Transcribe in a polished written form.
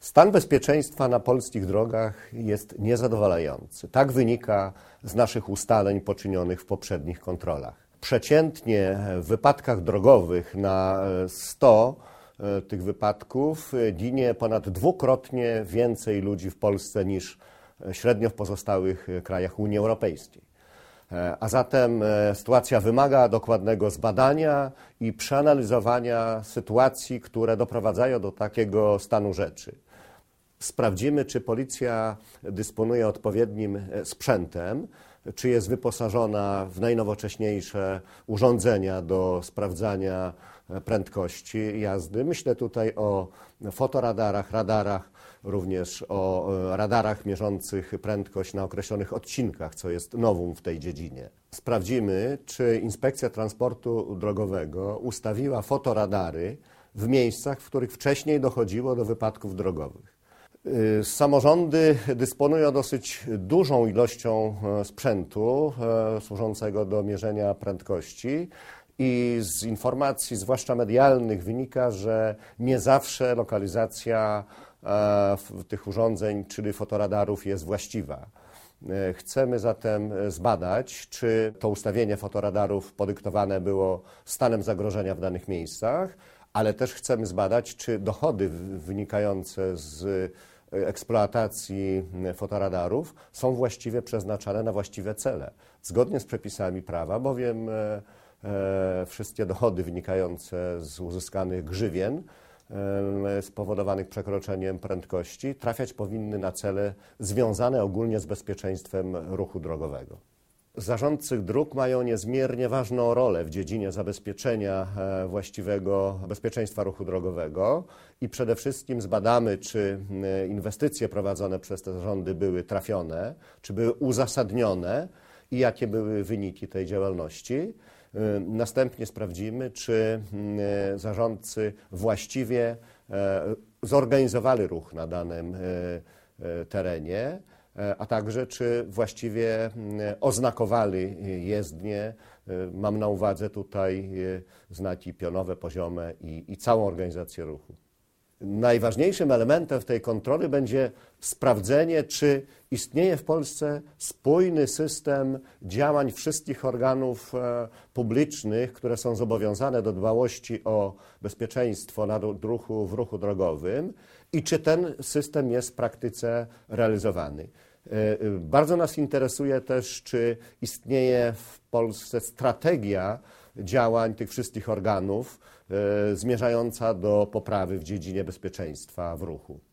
Stan bezpieczeństwa na polskich drogach jest niezadowalający. Tak wynika z naszych ustaleń poczynionych w poprzednich kontrolach. Przeciętnie w wypadkach drogowych na 100 tych wypadków ginie ponad dwukrotnie więcej ludzi w Polsce niż średnio w pozostałych krajach Unii Europejskiej. A zatem sytuacja wymaga dokładnego zbadania i przeanalizowania sytuacji, które doprowadzają do takiego stanu rzeczy. Sprawdzimy, czy policja dysponuje odpowiednim sprzętem, czy jest wyposażona w najnowocześniejsze urządzenia do sprawdzania prędkości jazdy. Myślę tutaj o fotoradarach, radarach, również o radarach mierzących prędkość na określonych odcinkach, co jest novum w tej dziedzinie. Sprawdzimy, czy Inspekcja Transportu Drogowego ustawiła fotoradary w miejscach, w których wcześniej dochodziło do wypadków drogowych. Samorządy dysponują dosyć dużą ilością sprzętu służącego do mierzenia prędkości i z informacji, zwłaszcza medialnych, wynika, że nie zawsze lokalizacja tych urządzeń, czyli fotoradarów, jest właściwa. Chcemy zatem zbadać, czy to ustawienie fotoradarów podyktowane było stanem zagrożenia w danych miejscach, ale też chcemy zbadać, czy dochody wynikające z eksploatacji fotoradarów są właściwie przeznaczane na właściwe cele, zgodnie z przepisami prawa, bowiem wszystkie dochody wynikające z uzyskanych grzywien spowodowanych przekroczeniem prędkości trafiać powinny na cele związane ogólnie z bezpieczeństwem ruchu drogowego. Zarządcy dróg mają niezmiernie ważną rolę w dziedzinie zabezpieczenia właściwego bezpieczeństwa ruchu drogowego i przede wszystkim zbadamy, czy inwestycje prowadzone przez te zarządy były trafione, czy były uzasadnione i jakie były wyniki tej działalności. Następnie sprawdzimy, czy zarządcy właściwie zorganizowali ruch na danym terenie, a także czy właściwie oznakowali jezdnię. Mam na uwadze tutaj znaki pionowe, poziome i całą organizację ruchu. Najważniejszym elementem w tej kontroli będzie sprawdzenie, czy istnieje w Polsce spójny system działań wszystkich organów publicznych, które są zobowiązane do dbałości o bezpieczeństwo w ruchu drogowym i czy ten system jest w praktyce realizowany. Bardzo nas interesuje też, czy istnieje w Polsce strategia działań tych wszystkich organów zmierzająca do poprawy w dziedzinie bezpieczeństwa w ruchu.